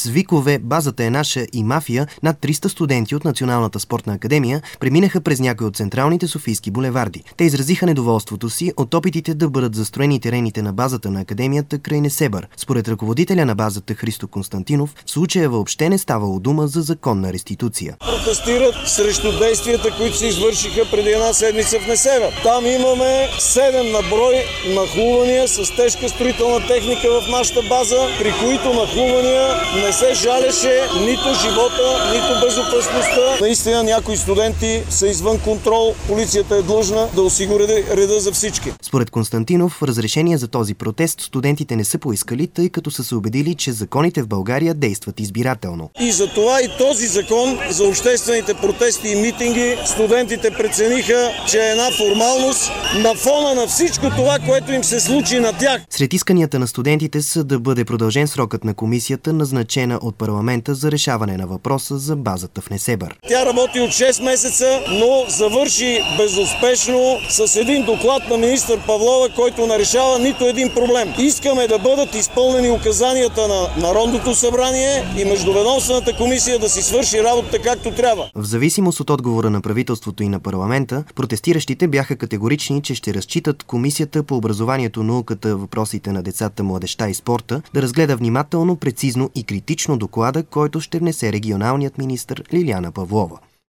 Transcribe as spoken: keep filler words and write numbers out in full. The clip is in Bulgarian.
С викове "Базата е наша" и "Мафия" над триста студенти от Националната спортна академия преминаха през някои от централните софийски булеварди. Те изразиха недоволството си от опитите да бъдат застроени терените на базата на академията край Несебър. Според ръководителя на базата Христо Константинов, в случая въобще не ставало дума за законна реституция. Протестират срещу действията, които се извършиха преди една седмица в Несебър. Там имаме седем на брой нахлувания с тежка строителна техника в нашата база, при които нахлувания не се жалеше нито живота, нито безопасността. Наистина някои студенти са извън контрол. Полицията е длъжна да осигури реда за всички. Според Константинов, разрешение за този протест студентите не са поискали, тъй като са се убедили, че законите в България действат избирателно. И за това и този закон за обществените протести и митинги студентите прецениха, че е една формалност на фона на всичко това, което им се случи на тях. Сред исканията на студентите са да бъде продължен срокът на комисията, назначена от парламента за решаване на въпроса за базата в Несебър. Тя работи от шест месеца, но завърши безуспешно с един доклад на министър Павлова, който не решава нито един проблем. Искаме да бъдат изпълнени указанията на Народното събрание и Междуведомствената комисия да си свърши работа както трябва. В зависимост от отговора на правителството и на парламента, протестиращите бяха категорични, че ще разчитат Комисията по образованието, науката, въпросите на децата, младежта и спорта да разгледа внимателно, прецизно и критично доклада, който ще внесе регионалният министър Лиляна Павлова.